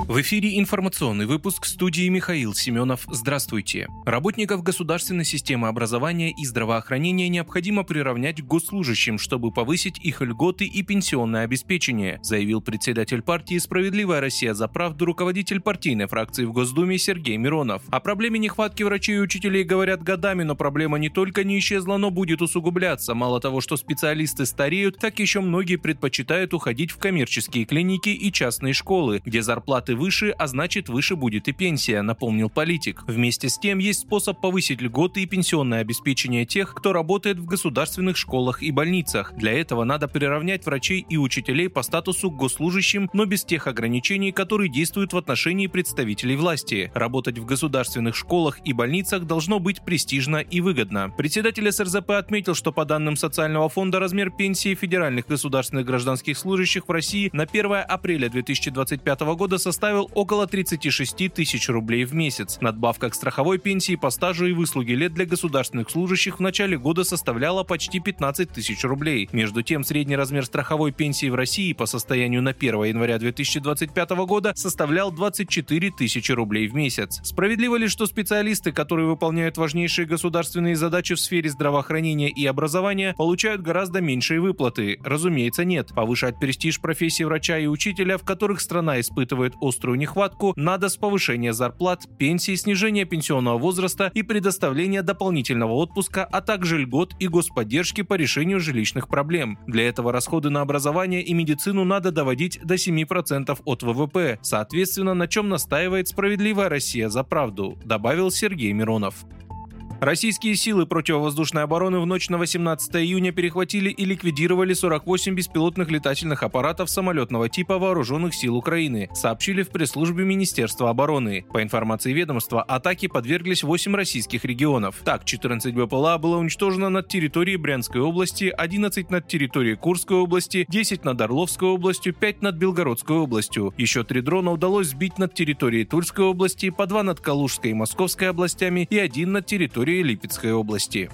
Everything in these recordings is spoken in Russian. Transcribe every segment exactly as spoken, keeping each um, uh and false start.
В эфире информационный выпуск, в студии Михаил Семенов. Здравствуйте. Работников государственной системы образования и здравоохранения необходимо приравнять к госслужащим, чтобы повысить их льготы и пенсионное обеспечение, заявил председатель партии «Справедливая Россия за правду», руководитель партийной фракции в Госдуме Сергей Миронов. О проблеме нехватки врачей и учителей говорят годами, но проблема не только не исчезла, но будет усугубляться. Мало того, что специалисты стареют, так еще многие предпочитают уходить в коммерческие клиники и частные школы, где зарплаты выше, а значит выше будет и пенсия, напомнил политик. Вместе с тем есть способ повысить льготы и пенсионное обеспечение тех, кто работает в государственных школах и больницах. Для этого надо приравнять врачей и учителей по статусу к госслужащим, но без тех ограничений, которые действуют в отношении представителей власти. Работать в государственных школах и больницах должно быть престижно и выгодно. Председатель эс эр зэ пэ отметил, что по данным Социального фонда размер пенсии федеральных государственных гражданских служащих в России на первое апреля две тысячи двадцать пятого года составил около тридцать шесть тысяч рублей в месяц. Надбавка к страховой пенсии по стажу и выслуге лет для государственных служащих в начале года составляла почти пятнадцать тысяч рублей. Между тем, средний размер страховой пенсии в России по состоянию на первое января две тысячи двадцать пятого года составлял двадцать четыре тысячи рублей в месяц. Справедливо ли, что специалисты, которые выполняют важнейшие государственные задачи в сфере здравоохранения и образования, получают гораздо меньшие выплаты? Разумеется, нет. Повышать престиж профессии врача и учителя, в которых страна испытывает острую нехватку, надо с повышения зарплат, пенсий, снижения пенсионного возраста и предоставления дополнительного отпуска, а также льгот и господдержки по решению жилищных проблем. Для этого расходы на образование и медицину надо доводить до семи процентов от вэ вэ пэ, соответственно, на чем настаивает «Справедливая Россия за правду», добавил Сергей Миронов. Российские силы противовоздушной обороны в ночь на восемнадцатое июня перехватили и ликвидировали сорок восемь беспилотных летательных аппаратов самолетного типа Вооруженных сил Украины, сообщили в пресс-службе Министерства обороны. По информации ведомства, атаке подверглись восемь российских регионов. Так, четырнадцать бэ пэ эл а было уничтожено над территорией Брянской области, одиннадцать над территорией Курской области, десять над Орловской областью, пять над Белгородской областью. Еще три дрона удалось сбить над территорией Тульской области, по два над Калужской и Московской областями и один над территорией Липецкой области.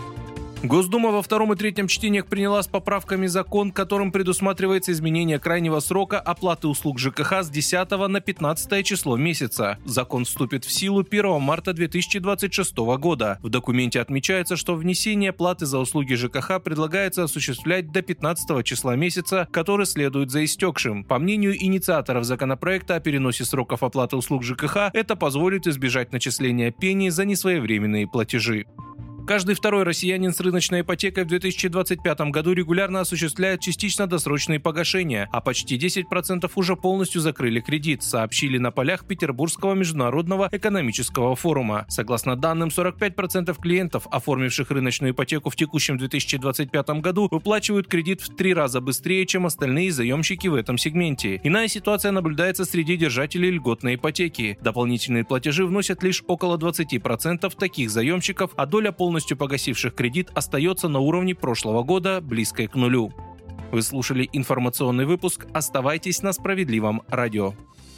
Госдума во втором и третьем чтениях приняла с поправками закон, которым предусматривается изменение крайнего срока оплаты услуг жэ ка ха с десятого на пятнадцатое число месяца. Закон вступит в силу первого марта две тысячи двадцать шестого года. В документе отмечается, что внесение платы за услуги жэ ка ха предлагается осуществлять до пятнадцатого числа месяца, который следует за истекшим. По мнению инициаторов законопроекта о переносе сроков оплаты услуг жэ ка ха, это позволит избежать начисления пени за несвоевременные платежи. Каждый второй россиянин с рыночной ипотекой в две тысячи двадцать пятом году регулярно осуществляет частично досрочные погашения, а почти десять процентов уже полностью закрыли кредит, сообщили на полях Петербургского международного экономического форума. Согласно данным, сорок пять процентов клиентов, оформивших рыночную ипотеку в текущем две тысячи двадцать пятом году, выплачивают кредит в три раза быстрее, чем остальные заемщики в этом сегменте. Иная ситуация наблюдается среди держателей льготной ипотеки. Дополнительные платежи вносят лишь около двадцать процентов таких заемщиков, а доля полностью полностью погасивших кредит остается на уровне прошлого года, близкой к нулю. Вы слушали информационный выпуск. Оставайтесь на Справедливом радио.